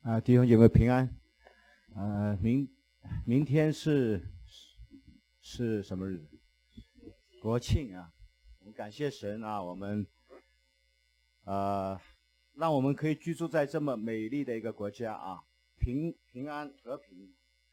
弟兄姐妹平安。明天是什么日子？国庆啊！我们感谢神啊，我们让我们可以居住在这么美丽的一个国家啊，平安和平。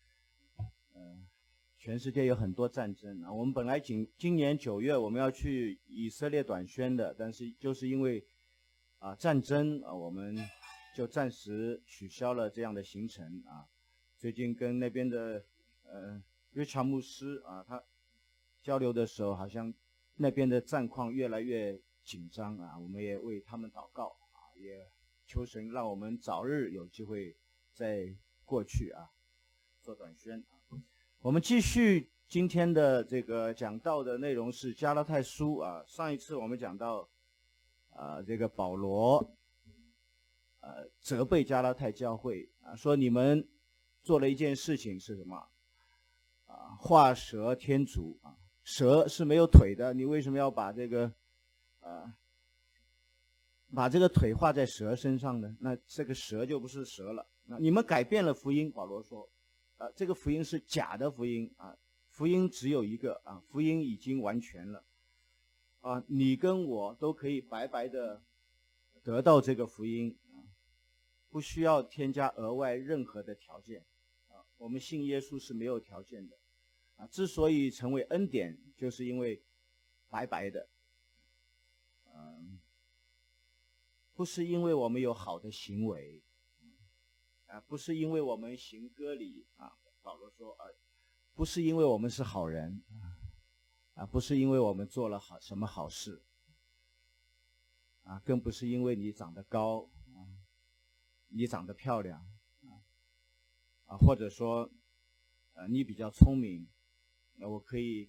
全世界有很多战争啊，我们本来今年9月我们要去以色列短宣的，但是就是因为战争啊，我们就暂时取消了这样的行程啊。最近跟那边的瑞查牧师啊，他交流的时候，好像那边的战况越来越紧张啊。我们也为他们祷告啊，也求神让我们早日有机会再过去啊，做短宣啊。我们继续今天的这个讲道的内容是加拉太书啊。上一次我们讲到这个保罗责备加拉太教会啊，说你们做了一件事情是什么画蛇添足啊，蛇是没有腿的，你为什么要把这个腿画在蛇身上呢？那这个蛇就不是蛇了。那你们改变了福音，保罗说这个福音是假的福音啊，福音只有一个啊，福音已经完全了啊，你跟我都可以白白的得到这个福音啊，不需要添加额外任何的条件啊。我们信耶稣是没有条件的啊，之所以成为恩典，就是因为白白的，不是因为我们有好的行为不是因为我们行割礼啊，保罗说不是因为我们是好人不是因为我们做了什么好事更不是因为你长得高你长得漂亮或者说你比较聪明，我可以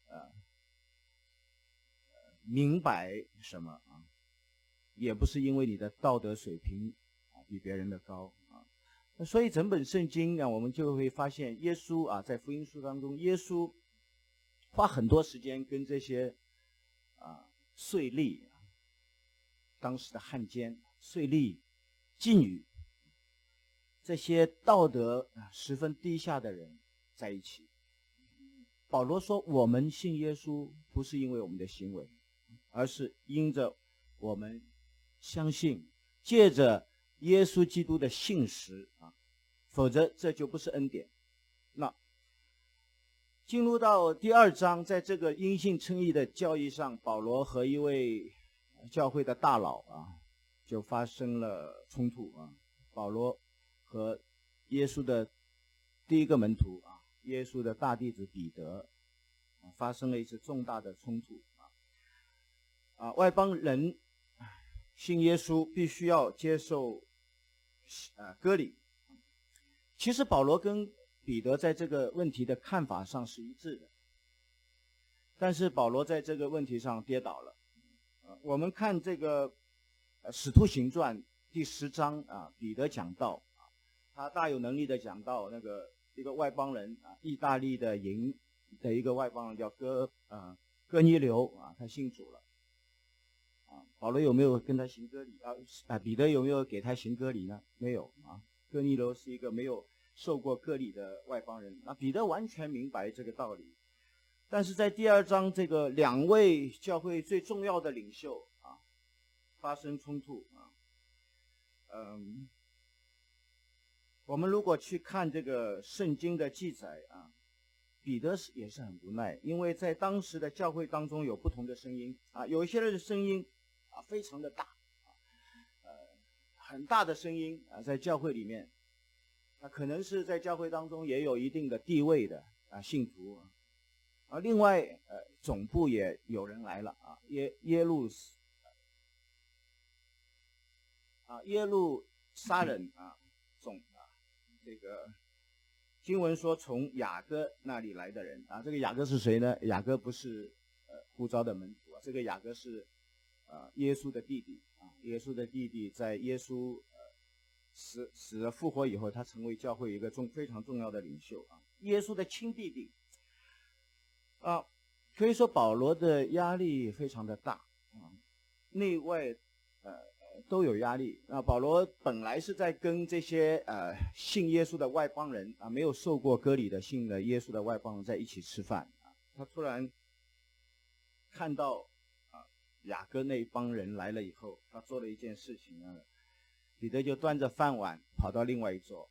明白什么也不是因为你的道德水平比别人的高所以整本圣经我们就会发现耶稣在福音书当中，耶稣花很多时间跟这些税吏当时的汉奸、税吏、妓女这些道德十分低下的人在一起。保罗说我们信耶稣不是因为我们的行为，而是因着我们相信，借着耶稣基督的信实否则这就不是恩典。那进入到第2章，在这个因信称义的教义上，保罗和一位教会的大佬就发生了冲突保罗和耶稣的第一个门徒耶稣的大弟子彼得发生了一次重大的冲突外邦人信耶稣必须要接受割礼。其实保罗跟彼得在这个问题的看法上是一致的，但是保罗在这个问题上跌倒了我们看这个使徒行传第10章彼得讲道他大有能力的讲到那个一个外邦人意大利的营的一个外邦人叫哥尼流他信主了保罗有没有跟他行割礼彼得有没有给他行割礼呢？没有哥尼流是一个没有受过割礼的外邦人彼得完全明白这个道理。但是在第2章，这个2位教会最重要的领袖发生冲突我们如果去看这个圣经的记载彼得也是很无奈，因为在当时的教会当中有不同的声音有一些人的声音非常的大很大的声音在教会里面可能是在教会当中也有一定的地位的信徒另外总部也有人来了耶路撒冷这个经文说从雅各那里来的人这个雅各是谁呢？雅各不是呼召的门徒这个雅各是耶稣的弟弟耶稣的弟弟在耶稣死了复活以后，他成为教会一个非常重要的领袖耶稣的亲弟弟可以说保罗的压力非常的大内外都有压力。保罗本来是在跟这些信耶稣的外邦人没有受过割礼的信了耶稣的外邦人在一起吃饭他突然看到雅各那帮人来了以后，他做了一件事情彼得就端着饭碗跑到另外一桌。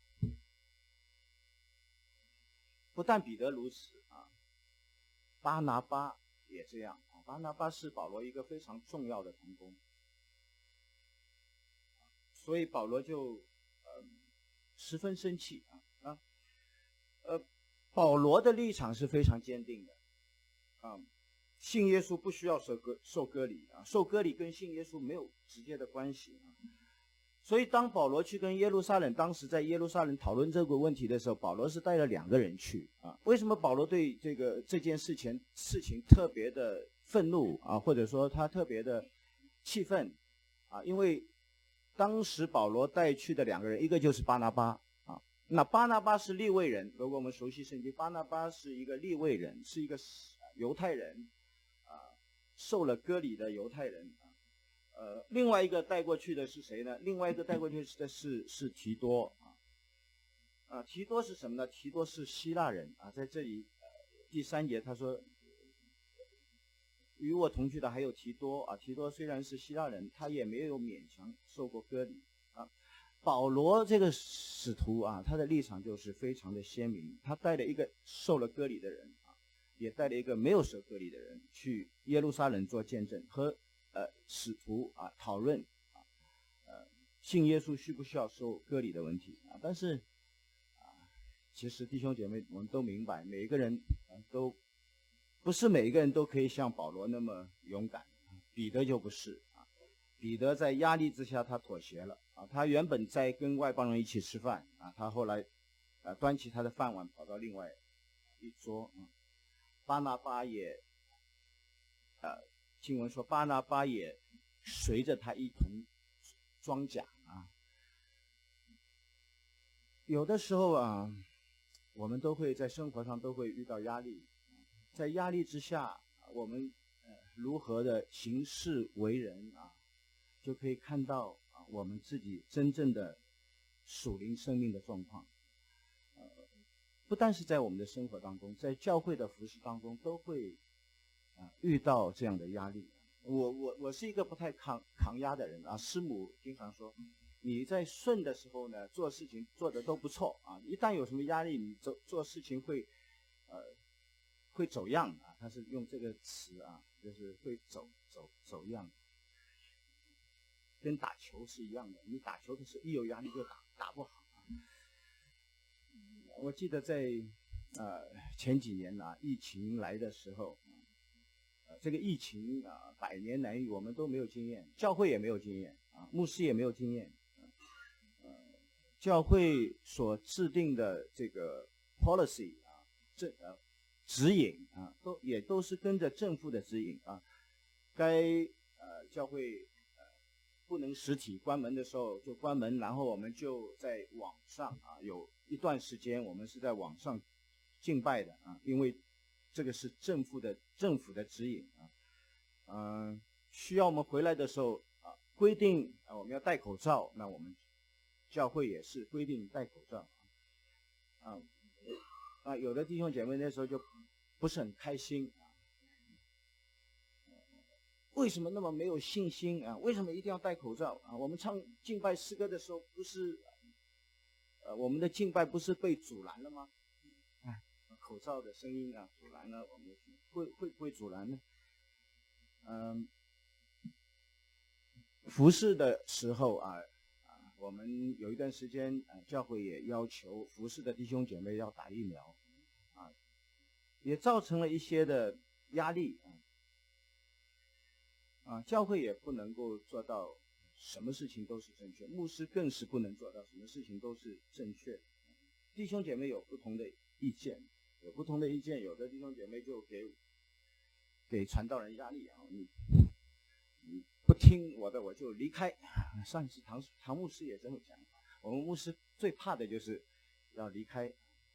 不但彼得如此巴拿巴也这样。巴拿巴是保罗一个非常重要的同工，所以保罗就十分生气保罗的立场是非常坚定的信耶稣不需要受割礼受割礼跟信耶稣没有直接的关系所以当保罗去跟当时在耶路撒冷讨论这个问题的时候，保罗是带了2个人去为什么保罗对这件事情特别的愤怒或者说他特别的气愤因为当时保罗带去的2个人，一个就是巴拿巴那巴拿巴是利未人，如果我们熟悉圣经，巴拿巴是一个利未人，是一个犹太人受了割礼的犹太人另外一个带过去的是谁呢？另外一个带过去的是提多提多是什么呢？提多是希腊人在这里第3节他说与我同去的还有提多提多虽然是希腊人，他也没有勉强受过割礼保罗这个使徒他的立场就是非常的鲜明，他带了一个受了割礼的人也带了一个没有受割礼的人去耶路撒冷做见证，和使徒讨论信耶稣需不需要受割礼的问题但是其实弟兄姐妹我们都明白，每一个人都不是每一个人都可以像保罗那么勇敢彼得就不是彼得在压力之下他妥协了他原本在跟外邦人一起吃饭他后来端起他的饭碗跑到另外一桌巴拿巴也经文说巴拿巴也随着他一同装甲有的时候我们都会在生活上都会遇到压力，在压力之下我们如何的行事为人就可以看到我们自己真正的属灵生命的状况不但是在我们的生活当中，在教会的服事当中都会遇到这样的压力我是一个不太抗压的人师母经常说你在顺的时候呢做事情做得都不错一旦有什么压力你做事情会走样他是用这个词就是会走样，跟打球是一样的，你打球的时候一有压力就打不好我记得在前几年疫情来的时候这个疫情100年难遇，我们都没有经验，教会也没有经验牧师也没有经验教会所制定的这个 policy 指引也都是跟着政府的指引该教会不能实体关门的时候就关门，然后我们就在网上有一段时间我们是在网上敬拜的因为这个是政府的指引需要我们回来的时候规定我们要戴口罩，那我们教会也是规定戴口罩有的弟兄姐妹那时候就不是很开心为什么那么没有信心为什么一定要戴口罩我们唱敬拜诗歌的时候不是我们的敬拜不是被阻拦了吗口罩的声音阻拦了我们会不会阻拦呢服事的时候我们有一段时间教会也要求服事的弟兄姐妹要打疫苗也造成了一些的压力教会也不能够做到什么事情都是正确，牧师更是不能做到什么事情都是正确弟兄姐妹有不同的意见，有的弟兄姐妹就给传道人压力你不听我的我就离开上一次唐牧师也这么讲我们牧师最怕的就是要离开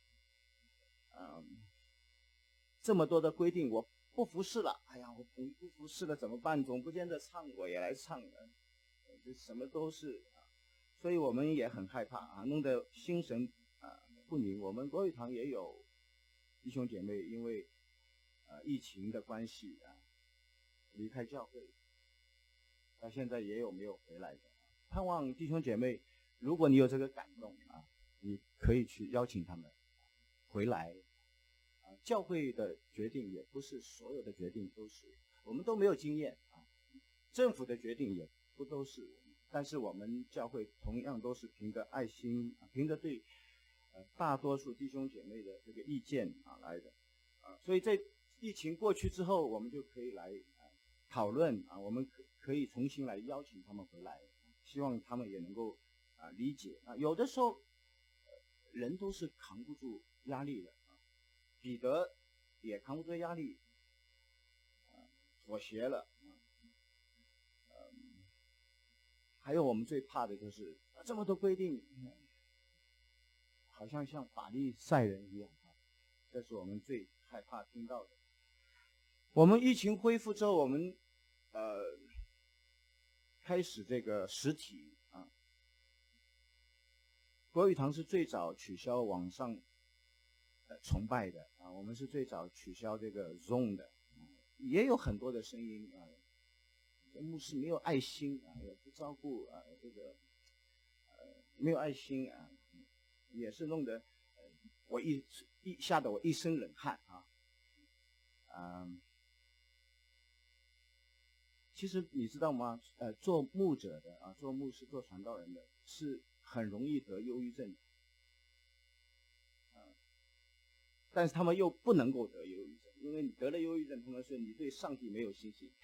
这么多的规定我不服侍了，哎呀我不服侍了怎么办，总不见得唱我也来唱这什么都是所以我们也很害怕弄得心神不宁。我们国语堂也有弟兄姐妹因为疫情的关系离开教会，到现在也有没有回来的。盼望弟兄姐妹，如果你有这个感动你可以去邀请他们回来。教会的决定也不是所有的决定都是我们都没有经验政府的决定也不都是，但是我们教会同样都是凭着爱心凭着对大多数弟兄姐妹的这个意见来的所以在疫情过去之后，我们就可以来讨论我们可以重新来邀请他们回来，希望他们也能够理解有的时候人都是扛不住压力的彼得也扛不住压力妥协了还有我们最怕的就是这么多规定好像法利赛人一样这是我们最害怕听到的。我们疫情恢复之后，我们开始这个实体国语堂是最早取消网上崇拜的我们是最早取消这个 Zoom 的也有很多的声音牧师没有爱心也不照顾这个没有爱心也是弄得我吓得我一身冷汗其实你知道吗做牧者的做牧师做传道人的是很容易得忧郁症的但是他们又不能够得忧郁症，因为你得了忧郁症，他们说你对上帝没有信心。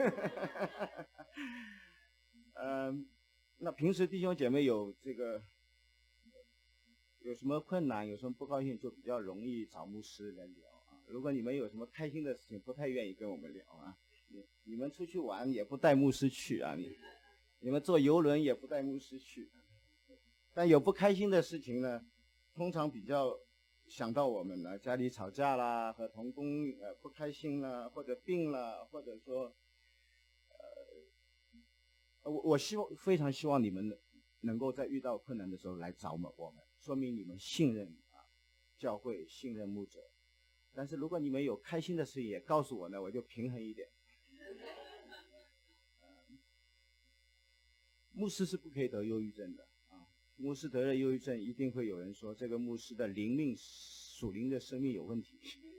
那平时弟兄姐妹有这个有什么困难，有什么不高兴，就比较容易找牧师来聊如果你们有什么开心的事情，不太愿意跟我们聊你们出去玩也不带牧师去你们坐游轮也不带牧师去。但有不开心的事情呢，通常比较想到我们了，家里吵架啦，和同工不开心了，或者病了，或者说我非常希望你们能够在遇到困难的时候来找我们，说明你们信任教会，信任牧者。但是如果你们有开心的事也告诉我呢，我就平衡一点。牧师是不可以得忧郁症的牧师得了忧郁症，一定会有人说这个牧师的属灵的生命有问题。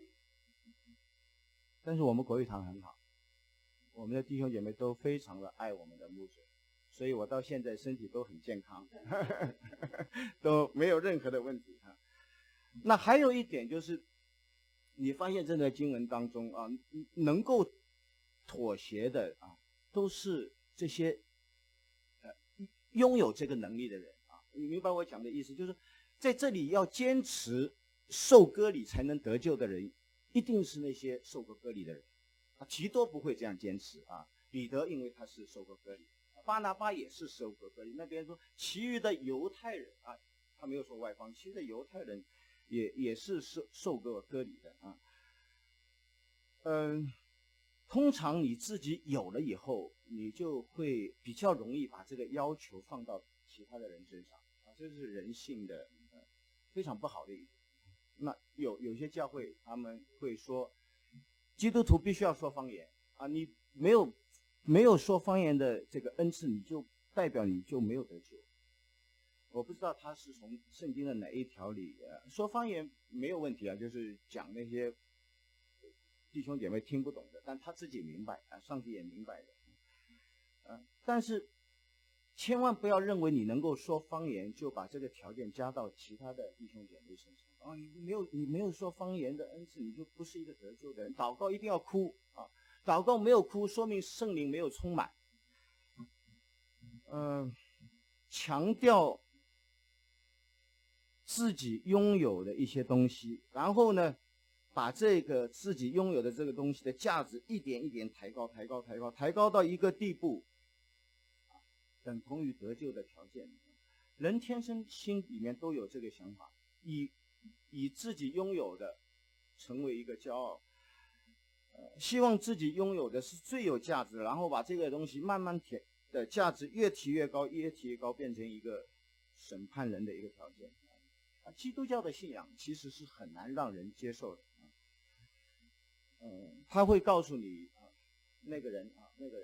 但是我们国语堂很好，我们的弟兄姐妹都非常的爱我们的牧者，所以我到现在身体都很健康都没有任何的问题那还有一点就是，你发现这个经文当中能够妥协的都是这些拥有这个能力的人你明白我讲的意思？就是在这里要坚持受割礼才能得救的人，一定是那些受过割礼的人提多不会这样坚持彼得因为他是受过割礼，巴拿巴也是受过割礼。那边说其余的犹太人他没有说外邦，其余的犹太人也是受过割礼的通常你自己有了以后，你就会比较容易把这个要求放到其他的人身上这是人性的非常不好的一点。那有些教会他们会说基督徒必须要说方言你没有说方言的这个恩赐，你就代表你就没有得救。我不知道他是从圣经的哪一条里说方言没有问题就是讲那些弟兄姐妹听不懂的，但他自己明白上帝也明白的但是千万不要认为你能够说方言就把这个条件加到其他的弟兄姐妹身上你没有说方言的恩赐，你就不是一个得救的人。祷告一定要哭祷告没有哭，说明圣灵没有充满强调自己拥有的一些东西，然后呢把这个自己拥有的这个东西的价值一点一点抬高到一个地步等同于得救的条件。人天生心里面都有这个想法，以自己拥有的成为一个骄傲希望自己拥有的是最有价值的，然后把这个东西慢慢的价值越提越高，越提越高，变成一个审判人的一个条件。基督教的信仰其实是很难让人接受的。他会告诉你那个人，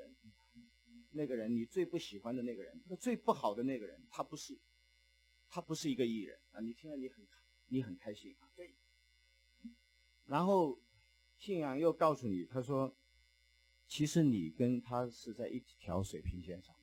你最不喜欢的那个人，最不好的那个人，他不是一个义人啊！你听了你很开心啊，对。然后信仰又告诉你，他说，其实你跟他是在一条水平线上，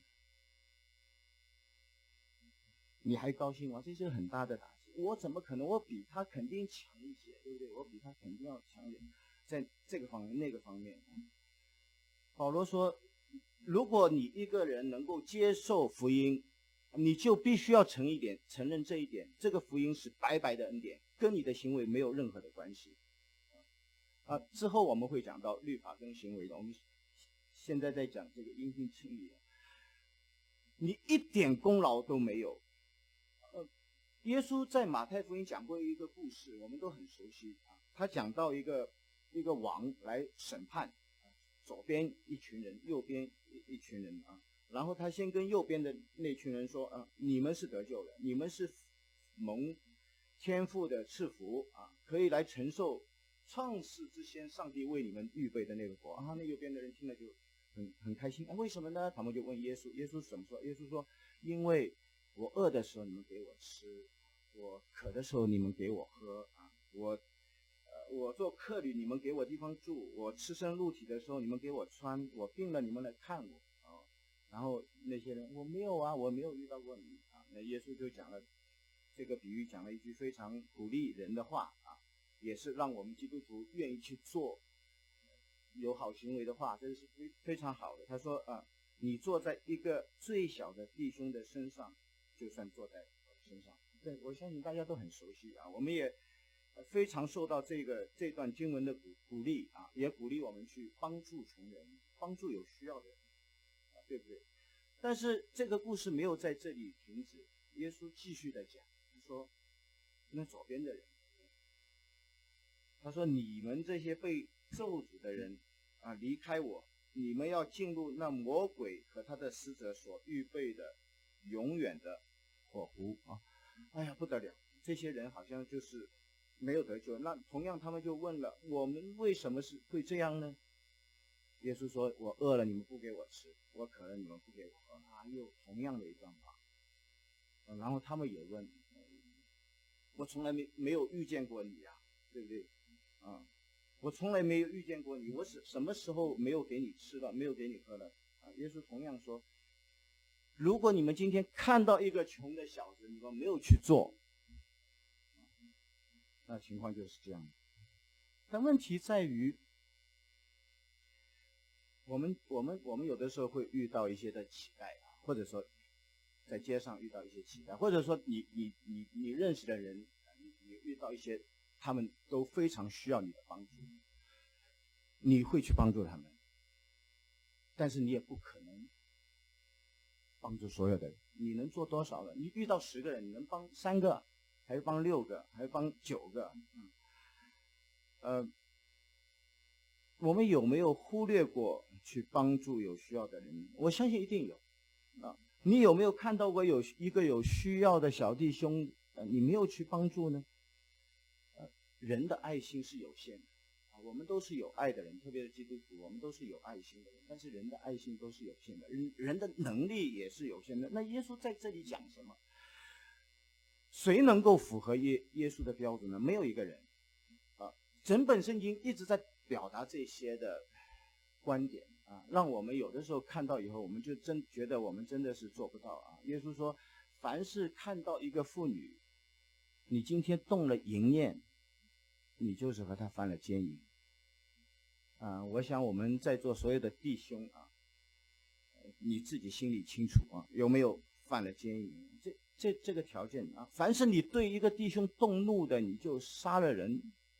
你还高兴吗？这是很大的打击。我怎么可能？我比他肯定强一些，对不对？我比他肯定要强一点，在这个方面那个方面。保罗说，如果你一个人能够接受福音，你就必须要承认这一点，这个福音是白白的恩典，跟你的行为没有任何的关系。之后我们会讲到律法跟行为的，我们现在在讲这个因信称义的，你一点功劳都没有。耶稣在马太福音讲过一个故事，我们都很熟悉啊。他讲到一个王来审判，左边一群人，右边一群人啊。然后他先跟右边的那群人说，你们是得救的，你们是蒙天父的赐福啊，可以来承受创世之前上帝为你们预备的那个国啊。那右边的人听了就很开心，为什么呢？他们就问耶稣，耶稣怎么说？耶稣说，因为我饿的时候你们给我吃，我渴的时候你们给我喝啊，我做客旅你们给我地方住，我赤身露体的时候你们给我穿，我病了你们来看我啊。然后那些人，我没有啊，我没有遇到过你啊。那耶稣就讲了这个比喻，讲了一句非常鼓励人的话啊，也是让我们基督徒愿意去做有好行为的话，这是非常好的。他说你坐在一个最小的弟兄的身上，就算坐在我身上。对，我相信大家都很熟悉啊，我们也非常受到这段经文的鼓励啊，也鼓励我们去帮助穷人，帮助有需要的人，对不对？但是这个故事没有在这里停止，耶稣继续的讲，说那左边的人，他说你们这些被咒诅的人啊，离开我，你们要进入那魔鬼和他的使者所预备的永远的火湖啊！哎呀，不得了，这些人好像就是没有得救。那同样他们就问了，我们为什么是会这样呢？耶稣说，我饿了你们不给我吃，我渴了你们不给我喝又同样的一段话。然后他们也问，我从来没有遇见过你啊，对不对我从来没有遇见过你，我什么时候没有给你吃了，没有给你喝了耶稣同样说，如果你们今天看到一个穷的小子，你们没有去做，那情况就是这样。但问题在于，我们有的时候会遇到一些的乞丐或者说在街上遇到一些乞丐，或者说你认识的人，你遇到一些他们都非常需要你的帮助，你会去帮助他们，但是你也不可能帮助所有的人。你能做多少人？你遇到10个人，你能帮3个，还是帮6个，还是帮9个？我们有没有忽略过去帮助有需要的人？我相信一定有你有没有看到过有一个有需要的小弟兄你没有去帮助呢？人的爱心是有限的我们都是有爱的人，特别是基督徒，我们都是有爱心的人，但是人的爱心都是有限的，人的能力也是有限的。那耶稣在这里讲什么？谁能够符合耶稣的标准呢？没有一个人整本圣经一直在表达这些的观点让我们有的时候看到以后，我们就真觉得我们真的是做不到耶稣说，凡是看到一个妇女，你今天动了淫念，你就是和她犯了奸淫我想我们在座所有的弟兄你自己心里清楚有没有犯了奸淫？这个条件凡是你对一个弟兄动怒的，你就杀了人。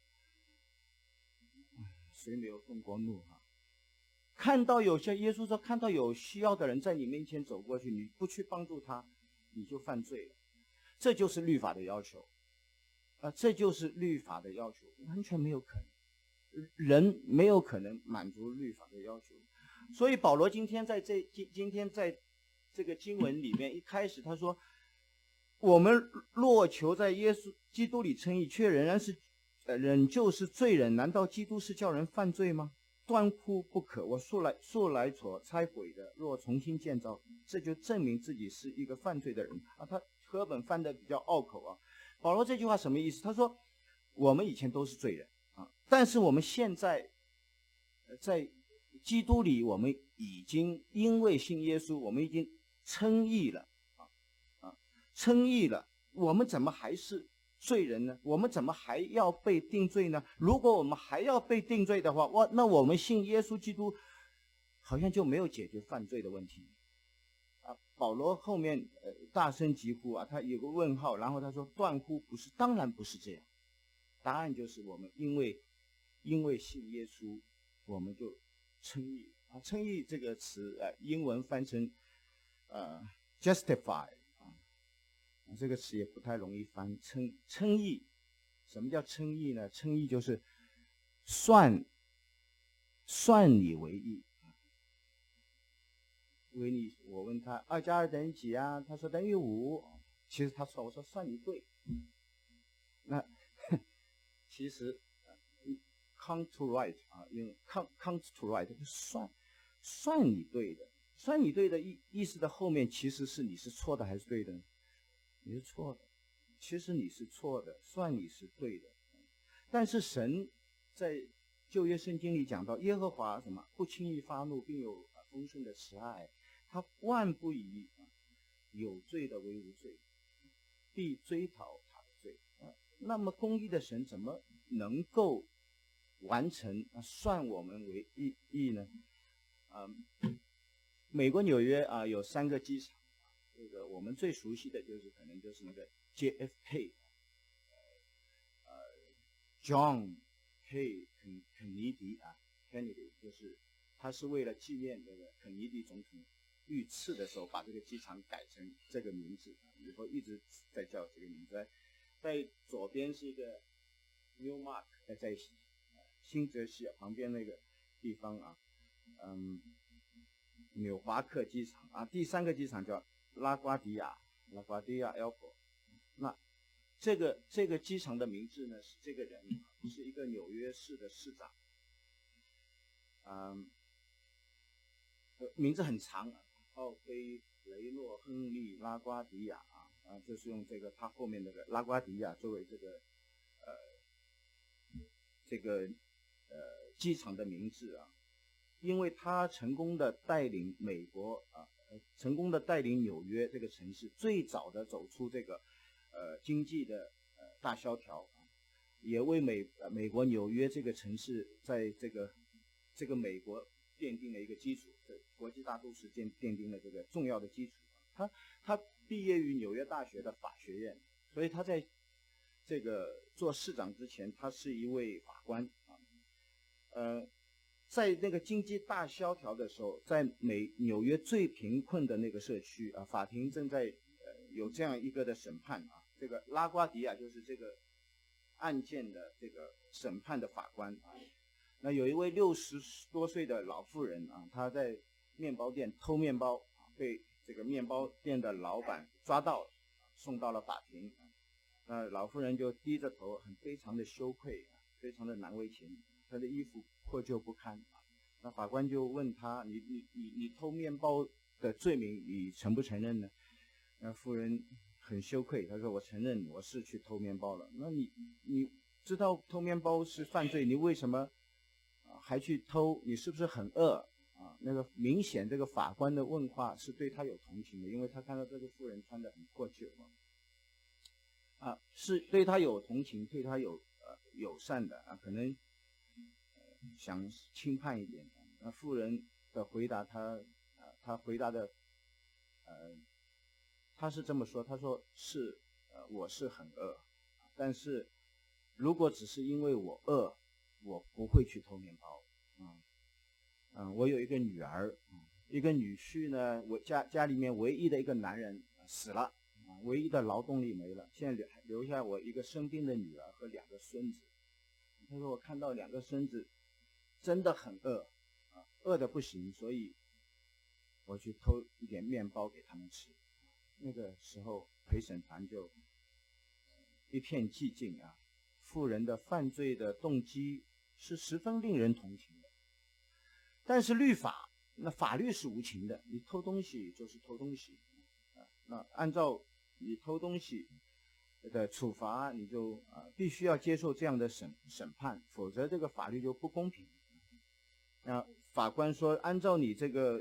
谁没有动过怒看到有些耶稣说，看到有需要的人在你面前走过去，你不去帮助他，你就犯罪了。这就是律法的要求这就是律法的要求，完全没有可能，人没有可能满足律法的要求。所以保罗今天在这个经文里面一开始他说，我们若求在耶稣基督里称义，却仍旧是罪人，难道基督是叫人犯罪吗？断乎不可！我素来所拆毁的，若重新建造，这就证明自己是一个犯罪的人啊。他和本翻的比较拗口啊。保罗这句话什么意思？他说我们以前都是罪人啊，但是我们现在在基督里，我们已经因为信耶稣，我们已经称义了称义了。我们怎么还是罪人呢？我们怎么还要被定罪呢？如果我们还要被定罪的话，那我们信耶稣基督好像就没有解决犯罪的问题啊。保罗后面大声疾呼啊，他有个问号，然后他说断乎不是，当然不是这样。答案就是我们因为信耶稣，我们就称义啊。称义这个词英文翻成justify。这个词也不太容易翻。称义，什么叫称义呢？称义就是算你为义。我问他2加2等于几啊？他说等于5。其实他说，我说算你对。那其实count to right 啊，用 count to right 算你对的。算你对的意思的后面其实是你是错的还是对的？你是错的，其实你是错的，算你是对的。但是神在旧约圣经里讲到，耶和华什么不轻易发怒，并有丰盛的慈爱，他万不以有罪的为无罪，必追讨他的罪。那么公义的神怎么能够完成算我们为义呢？美国纽约有3个机场。这个我们最熟悉的可能就是那个 JFK， John K. 肯尼迪Kennedy， 就是他是为了纪念这个肯尼迪总统遇刺的时候，把这个机场改成这个名字，以后一直在叫这个名字。在左边是一个 Newmark， 在新泽西旁边那个地方纽华克机场第3个机场叫拉瓜迪亚 Airport。 那这个机场的名字呢，是这个人是一个纽约市的市长，名字很长，奥菲雷诺·亨利·拉瓜迪亚就是用这个他后面那个拉瓜迪亚作为这个机场的名字因为他成功的带领美国成功的带领纽约这个城市最早的走出这个经济的大萧条，也为美国纽约这个城市在这个美国奠定了一个基础，国际大都市奠定了这个重要的基础。他毕业于纽约大学的法学院，所以他在这个做市长之前，他是一位法官在那个经济大萧条的时候，在纽约最贫困的那个社区法庭正在有这样一个的审判这个拉瓜迪亚就是这个案件的这个审判的法官那有一位60多岁的老妇人她在面包店偷面包被这个面包店的老板抓到了，送到了法庭老妇人就低着头，非常的羞愧，非常的难为情，她的衣服破旧不堪那法官就问他，你偷面包的罪名你承不承认呢？那妇人很羞愧，他说我承认我是去偷面包了。那你知道偷面包是犯罪，你为什么还去偷？你是不是很饿那个明显这个法官的问话是对他有同情的，因为他看到这个妇人穿得很破旧是对他有同情，对他有友善的可能想轻判一点。那妇人的回答他回答的他是这么说，他说是我是很饿，但是如果只是因为我饿，我不会去偷面包我有一个女儿一个女婿呢，我家里面唯一的一个男人死了唯一的劳动力没了，现在留下我一个生病的女儿和2个孙子。他说我看到2个孙子真的很饿饿得不行，所以我去偷一点面包给他们吃。那个时候陪审团就一片寂静啊，妇人的犯罪的动机是十分令人同情的。但是律法，那法律是无情的，你偷东西就是偷东西那按照你偷东西的处罚，你就必须要接受这样的审判，否则这个法律就不公平。法官说，按照你这个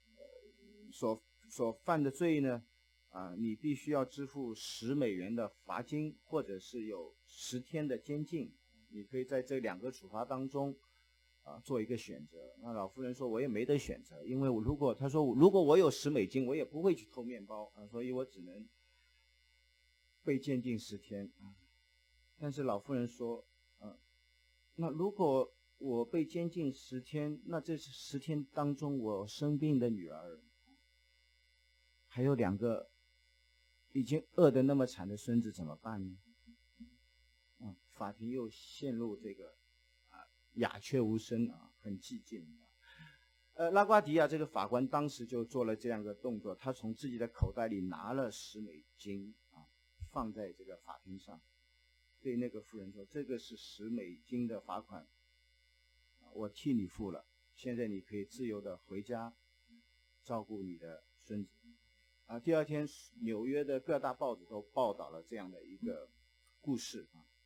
所犯的罪呢，你必须要支付10美元的罚金，或者是有10天的监禁。你可以在这2个处罚当中做一个选择。那老妇人说，我也没得选择，因为如果我有10美金，我也不会去偷面包所以我只能被监禁10天但是老妇人说，那如果我被监禁10天，那这10天当中我生病的女儿，还有2个已经饿得那么惨的孙子怎么办呢？法庭又陷入这个鸦雀无声很寂静拉瓜迪亚这个法官当时就做了这样的动作，他从自己的口袋里拿了10美金放在这个法庭上，对那个妇人说，这个是10美金的罚款，我替你付了，现在你可以自由的回家照顾你的孙子第二天纽约的各大报纸都报道了这样的一个故事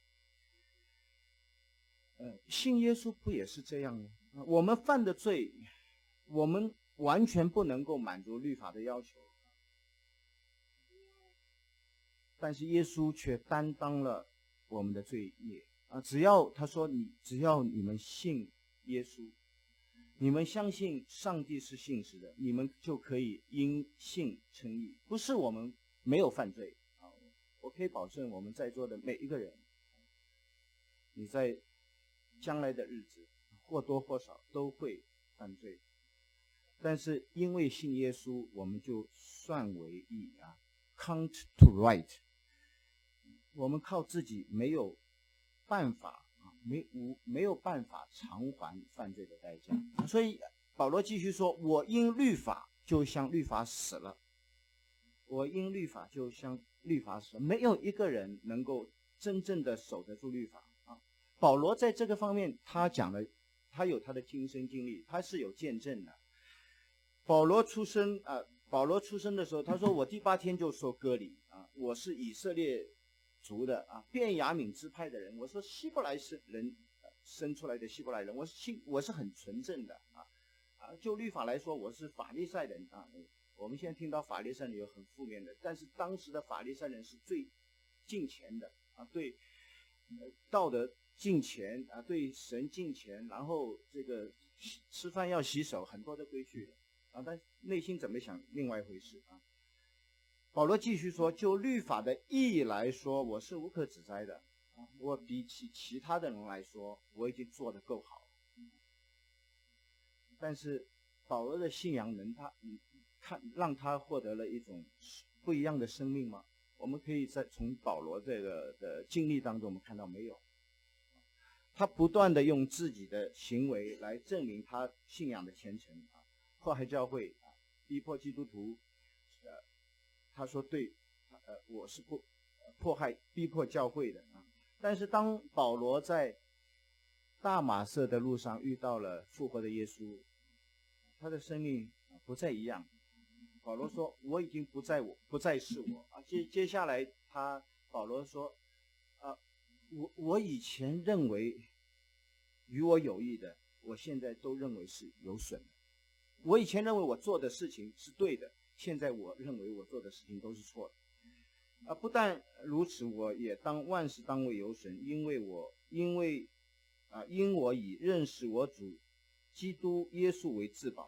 信耶稣不也是这样吗？我们犯的罪，我们完全不能够满足律法的要求，但是耶稣却担当了我们的罪孽他说只要你们信耶稣，你们相信上帝是信实的，你们就可以因信称义。不是我们没有犯罪我可以保证我们在座的每一个人，你在将来的日子或多或少都会犯罪，但是因为信耶稣，我们就算为义count to right。 我们靠自己没有办法没有办法偿还犯罪的代价。所以保罗继续说，我因律法就像律法死了，我因律法就像律法死了。没有一个人能够真正的守得住律法保罗在这个方面他讲了，他有他的亲身经历，他是有见证的。保罗出生的时候，他说我第8天就受割礼我是以色列族的便雅悯支派的人，我说希伯来人生出来的希伯来人，我是很纯正的就律法来说，我是法利赛人我们现在听到法利赛人有很负面的，但是当时的法利赛人是最敬虔的对道德敬虔对神敬虔，然后这个吃饭要洗手，很多的规矩但内心怎么想另外一回事保罗继续说，就律法的义来说，我是无可指摘的我比起其他的人来说，我已经做得够好但是保罗的信仰让他获得了一种不一样的生命吗？我们可以从保罗这个的经历当中，我们看到没有？他不断的用自己的行为来证明他信仰的虔诚迫害教会逼迫基督徒他说对我是不迫害逼迫教会的但是当保罗在大马色的路上遇到了复活的耶稣，他的生命不再一样。保罗说，我已经不再是我接下来保罗说我以前认为与我有益的，我现在都认为是有损的。我以前认为我做的事情是对的，现在我认为我做的事情都是错的不但如此，我也当万事当为有损，因我以认识我主基督耶稣为至宝，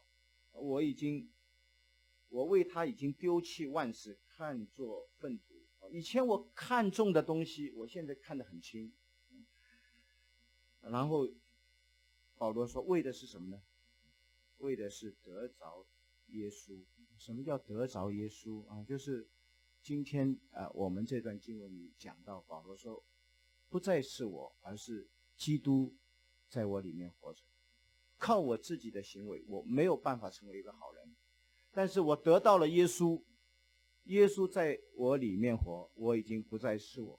我为他已经丢弃万事，看作粪土。以前我看重的东西，我现在看得很轻。然后保罗说，为的是什么呢？为的是得着耶稣。什么叫得着耶稣就是今天我们这段经文里讲到，保罗说，不再是我，而是基督在我里面活着。靠我自己的行为，我没有办法成为一个好人。 但是我得到了耶稣，耶稣在我里面活，我已经不再是我，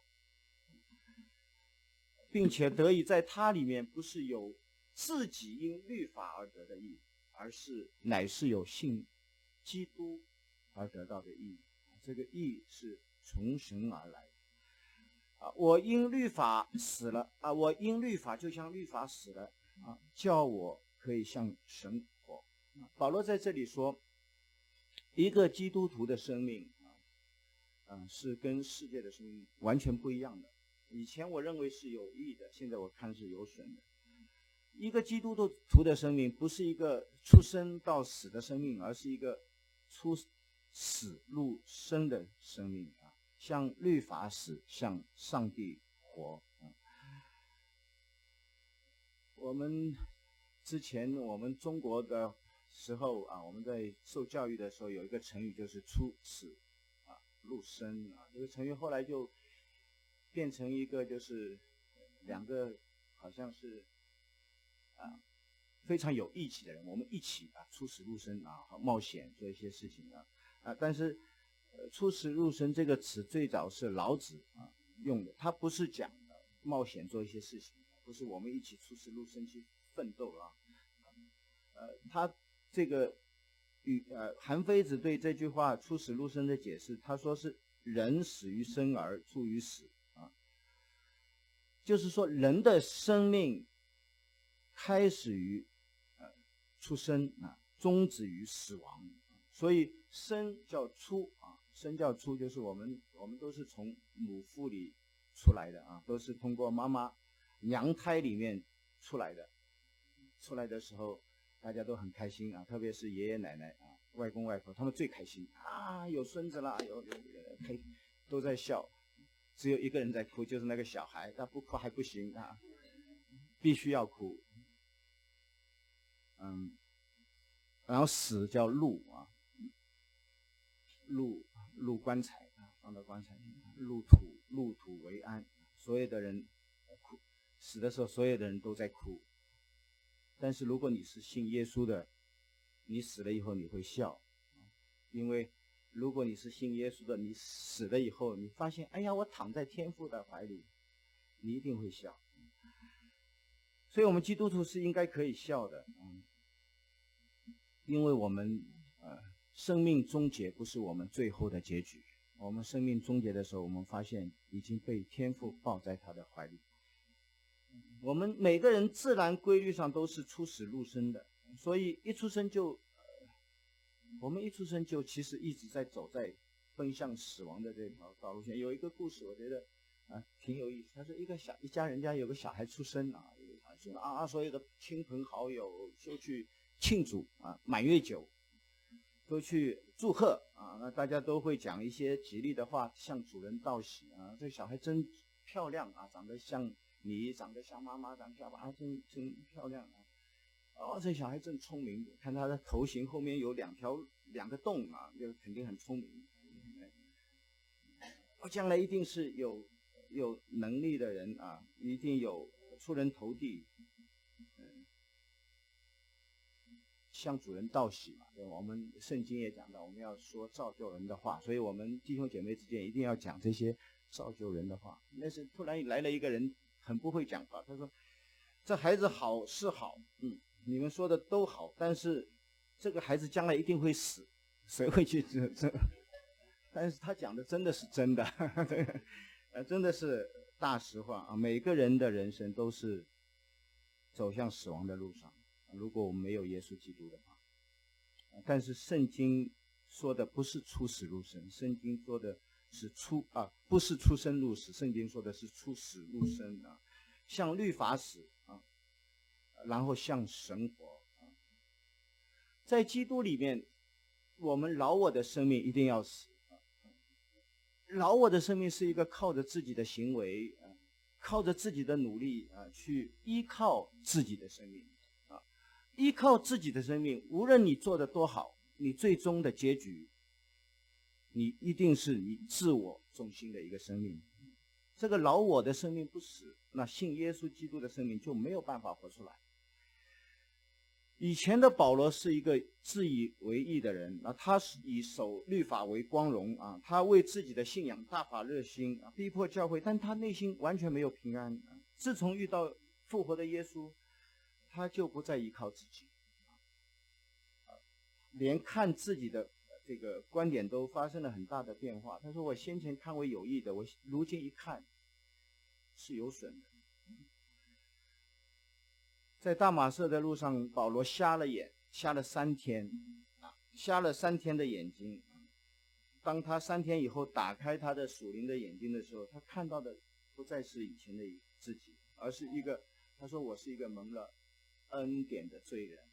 并且得以在他里面，不是有自己因律法而得的义，而是乃是有信基督而得到的义。这个义是从神而来的。我因律法死了我因律法就像律法死了叫我可以向神活。保罗在这里说，一个基督徒的生命是跟世界的生命完全不一样的。以前我认为是有益的，现在我看是有损的。一个基督徒的生命不是一个出生到死的生命，而是一个出死入生的生命向律法死，向上帝活。我们之前我们中国的时候我们在受教育的时候有一个成语，就是出死入生这个成语后来就变成一个就是两个好像是非常有义气的人，我们一起出死入生冒险做一些事情但是出死入生这个词最早是老子用的，他不是讲冒险做一些事情，不是我们一起出死入生去奋斗他这个韩非子对这句话出死入生的解释，他说是人始于生而出于死就是说人的生命开始于出生终止于死亡。所以生叫出生叫出，就是我们都是从母腹里出来的都是通过妈妈娘胎里面出来的。出来的时候大家都很开心特别是爷爷奶奶外公外婆，他们最开心有孙子了，有都在笑，只有一个人在哭，就是那个小孩，他不哭还不行必须要哭。然后死叫入入棺材放到棺材里入土为安，所有的人哭，死的时候所有的人都在哭。但是如果你是信耶稣的，你死了以后你会笑，因为如果你是信耶稣的，你死了以后你发现哎呀我躺在天父的怀里，你一定会笑。所以我们基督徒是应该可以笑的因为我们生命终结不是我们最后的结局，我们生命终结的时候，我们发现已经被天父抱在他的怀里。我们每个人自然规律上都是出死入生的，所以我们一出生就其实一直在走在奔向死亡的这条道路上。有一个故事我觉得挺有意思，他说一家人家有个小孩出生所有的亲朋好友就去庆祝满月酒都去祝贺那大家都会讲一些吉利的话向主人道喜这小孩真漂亮长得像你，长得像妈妈，长得像爸爸真漂亮这小孩真聪明，看他的头型后面有两个洞就肯定很聪明将来一定是有能力的人一定有出人头地向主人道喜我们圣经也讲到我们要说造就人的话，所以我们弟兄姐妹之间一定要讲这些造就人的话。那是突然来了一个人很不会讲话，他说这孩子好是好你们说的都好，但是这个孩子将来一定会死，谁会去这但是他讲的真的是真的真的是大实话每个人的人生都是走向死亡的路上，如果我们没有耶稣基督的话但是圣经说的不是出死入生，圣经说的是不是出生入死，圣经说的是出死入生向律法死然后向神活在基督里面，我们老我的生命一定要死老我的生命是一个靠着自己的行为靠着自己的努力去依靠自己的生命依靠自己的生命，无论你做的多好，你最终的结局你一定是你自我中心的一个生命。这个老我的生命不死，那信耶稣基督的生命就没有办法活出来。 以前的保罗是一个自以为义的人啊，他是以守律法为光荣啊，他为自己的信仰大发热心啊，逼迫教会，但他内心完全没有平安。自从遇到复活的耶稣，他就不再依靠自己，连看自己的这个观点都发生了很大的变化。他说：“我先前看为有益的，我如今一看是有损的。”在大马色的路上，保罗瞎了眼，瞎了3天，瞎了3天的眼睛。当他3天以后打开他的属灵的眼睛的时候，他看到的不再是以前的自己，而是一个，他说我是一个蒙了恩典的罪人。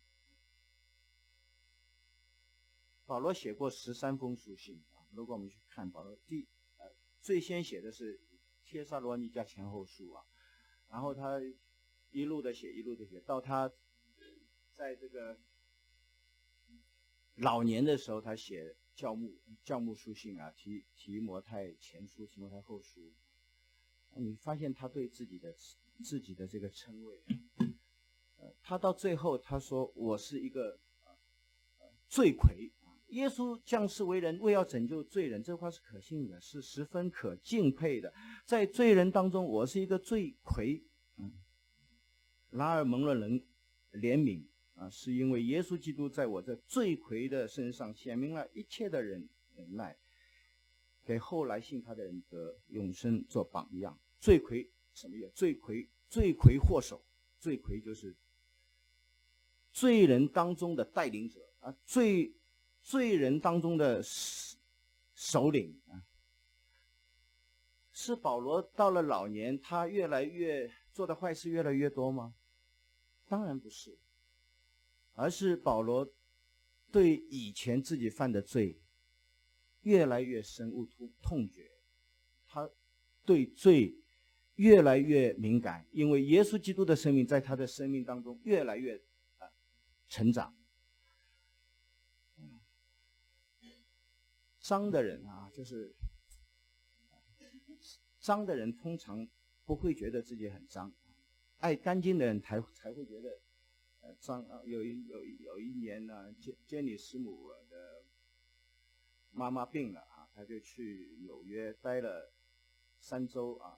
保罗写过13封书信啊，如果我们去看保罗最先写的是帖撒罗尼迦前后书啊，然后他一路的写，到他在这个老年的时候，他写教牧书信啊，提摩太前书、提摩太后书。你发现他对自己的这个称谓，他到最后他说：“我是一个罪魁。”耶稣降世为人，为要拯救罪人，这话是可信的，是十分可敬佩的。在罪人当中，我是一个罪魁。然而蒙了人怜悯啊，是因为耶稣基督在我这罪魁的身上显明了一切的忍耐，给后来信他的人得永生做榜样。罪魁什么意思？罪魁祸首，罪魁就是罪人当中的带领者啊，罪人当中的首领啊。是保罗到了老年，他越来越做的坏事越来越多吗？当然不是，而是保罗对以前自己犯的罪越来越深恶痛绝，他对罪越来越敏感，因为耶稣基督的生命在他的生命当中越来越成长。脏的人啊，就是脏的人通常不会觉得自己很脏，爱干净的人才会觉得脏啊。有一年呢，监理师母的妈妈病了啊，他就去纽约待了3周啊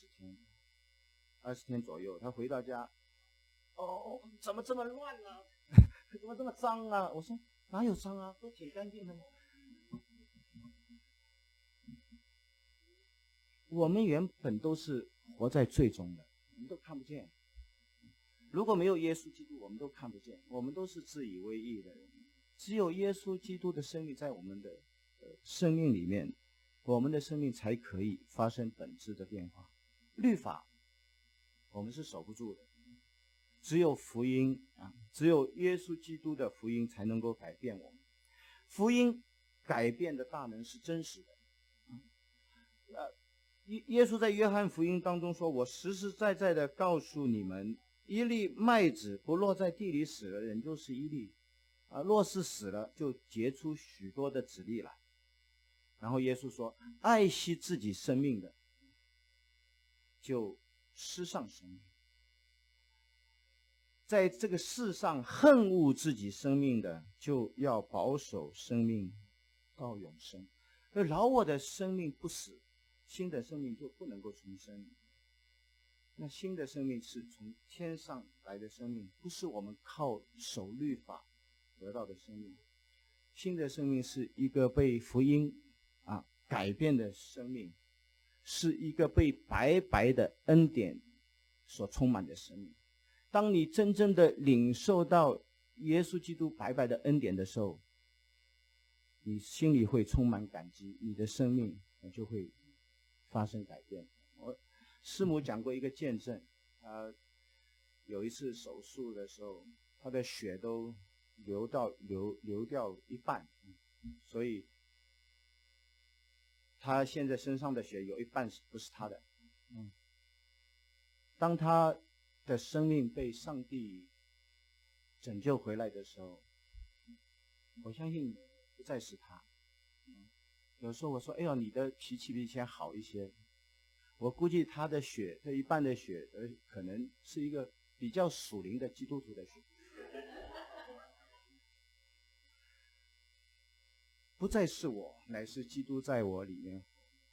，20天左右。他回到家，怎么这么乱啊？怎么这么脏啊？我说哪有脏啊，都挺干净的。我们原本都是活在罪中的，我们都看不见。如果没有耶稣基督，我们都看不见，我们都是自以为义的人。只有耶稣基督的生命在我们的生命里面，我们的生命才可以发生本质的变化。律法我们是守不住的，只有福音啊，只有耶稣基督的福音才能够改变我们。福音改变的大能是真实的。耶稣在约翰福音当中说：“我实实在在的告诉你们，一粒麦子不落在地里死了，仍旧是一粒啊；若是死了，就结出许多的子粒来。”然后耶稣说：“爱惜自己生命的，就失丧生命；在这个世上恨恶自己生命的，就要保守生命到永生。老我的生命不死，新的生命就不能够重生。那新的生命是从天上来的生命，不是我们靠守律法得到的生命。新的生命是一个被福音改变的生命，是一个被白白的恩典所充满的生命。当你真正的领受到耶稣基督白白的恩典的时候，你心里会充满感激，你的生命就会发生改变。我师母讲过一个见证，有一次手术的时候，他的血都流掉一半，所以他现在身上的血有一半不是他的。当他的生命被上帝拯救回来的时候，我相信不再是他。有时候我说：“哎呦，你的脾气比以前好一些。”我估计他的血，这一半的血，可能是一个比较属灵的基督徒的血。 不再是我，乃是基督在我里面。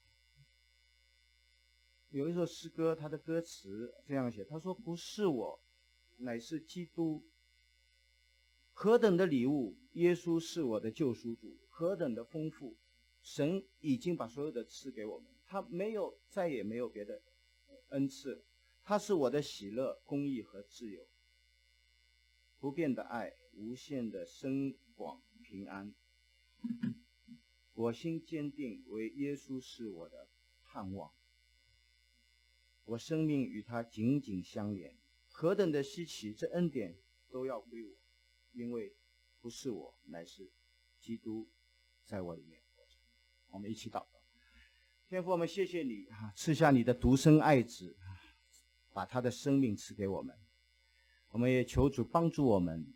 有一首诗歌，它的歌词这样写，他说不是我，乃是基督。何等的礼物，耶稣是我的救赎主，何等的丰富，神已经把所有的赐给我们，他再也没有别的恩赐，他是我的喜乐、公义和自由，不变的爱，无限的深广平安。我心坚定，为耶稣是我的盼望，我生命与他紧紧相连。何等的稀奇，这恩典都要归我，因为不是我，乃是基督在我里面。我们一起祷告。天父，我们谢谢你赐下你的独生爱子，把他的生命赐给我们。我们也求主帮助我们，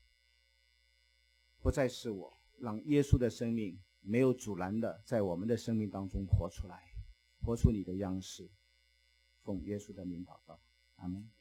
不再是我，让耶稣的生命没有阻拦的在我们的生命当中活出来，活出你的样式。奉耶稣的名祷告，阿们。